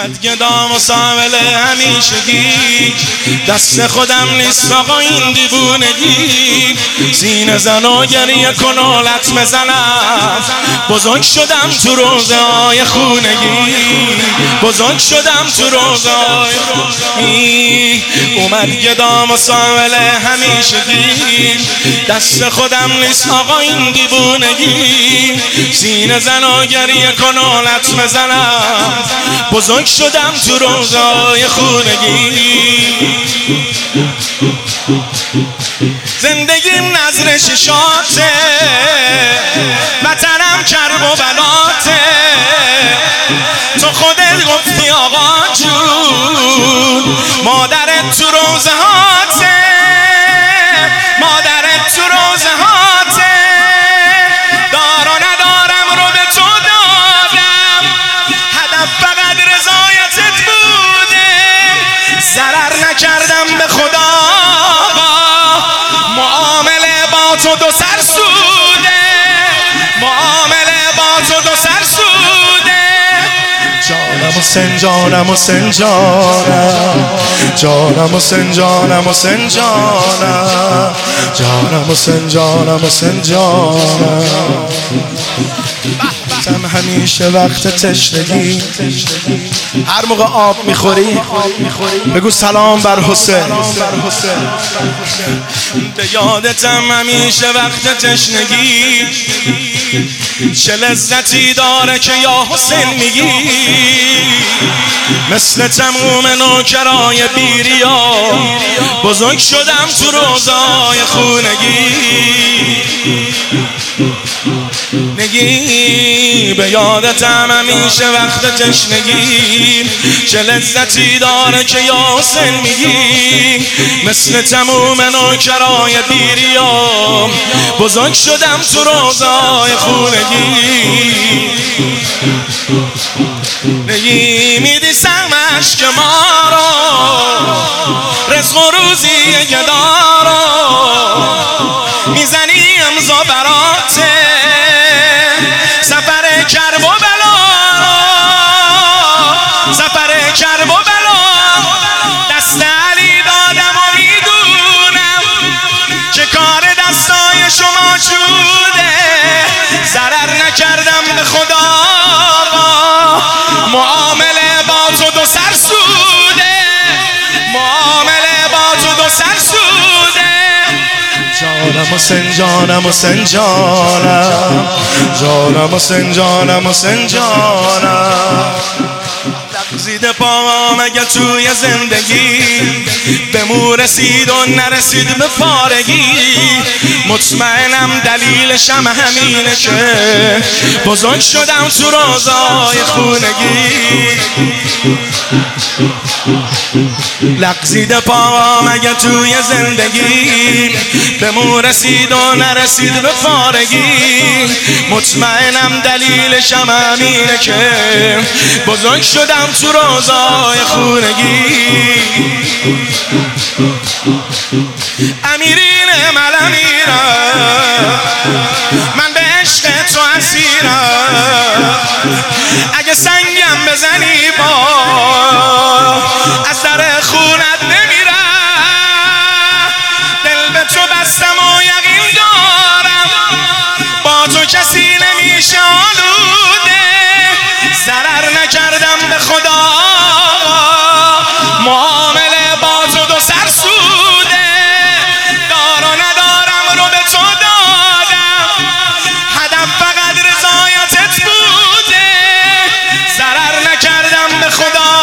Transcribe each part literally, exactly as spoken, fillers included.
اومد گدام و سامل همیشگی، دست خودم نیست آقا این دیوونگی. سینه زن و گریه کن و لطمه زنم، بزرگ شدم تو روزه های خونگی، بزرگ شدم تو روزه های خونگی. اومد گدام و سامل همیشگی، دست خودم نیست آقا این دیوونگی. سینه زن و گریه کن و لطمه زنم، بزرگ شدم تو روزای خونگی. زندگیم نظر شیشاته، وطنم کرب و بلاته. تو خودت گفتی آقا جون، مادرت تو روزه هاته، مادرت تو روزه هاته. دار و ندارم رو به تو دادم، هدف فقط رضایتت بوده. ضرر نکردم به خدا، معامله با تو دو سر سوده، معامله با تو دو سر سوده. جانم حسین جانم حسین جانم، جانم حسین جانم حسین جانم، جانم حسین جانم حسین جانم. هم همیشه وقت تشنگی، هر موقع آب میخوری بگو سلام بر حسین. به یادتم همیشه وقت تشنگی، چه لذتی داره که یا حسین میگی. مثل تموم نوکرای بیریا، بزرگ شدم تو روزای خونگی. نگی به یادتم همیشه وقت تشنگی، چه لذتی داره که یا حسین میگی. مثل تموم نوکرای بیریا، بزرگ شدم تو روزای خونگی. نگی میدی سهم عشق ما رو، رزق و روزی گدا رو، میزنی امضا براته، سفر کرب و بلا، سفر کرب و بلا. دست علی دادم و میدونم که کار دستای شما شده. ضرر نکردم به خدا، معامله با تو دو سر سوده، معامله با تو دو سر سوده. جانم حسین جانم حسین جانم، جانم حسین جانم حسین جانم. لغزیده پاهم اگه توی زندگی به مو رسید و نرسید به پارگی. مطمئنم دلیلشم همینه که بزرگ شدم تو روزای خونگی. لغزیده پاهم اگه توی زندگی به مو رسید و نرسید به پارگی. مطمئنم دلیلشم همینه که بزرگ شدم تو روزای خونگی. امیرین من امیرم، من به عشق تو اسیرم. اگه سنگم بزنی با از در خونت نمیرم. دل به تو بستم و یقین دارم با تو کسی نمیشه آلوده. ضرر نکردم به خدا، معامله با تو دو سر سوده. دار و ندارم رو به تو دادم، هدف فقط رضایتت بوده. ضرر نکردم به خدا،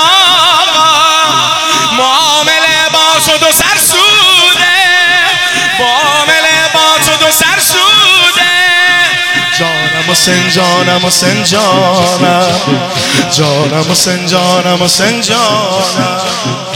معامله با تو دو سر سوده، معامله با تو دو سر سوده. جانم حسین جانم حسین جانم، جانم حسین جانم حسین جانم.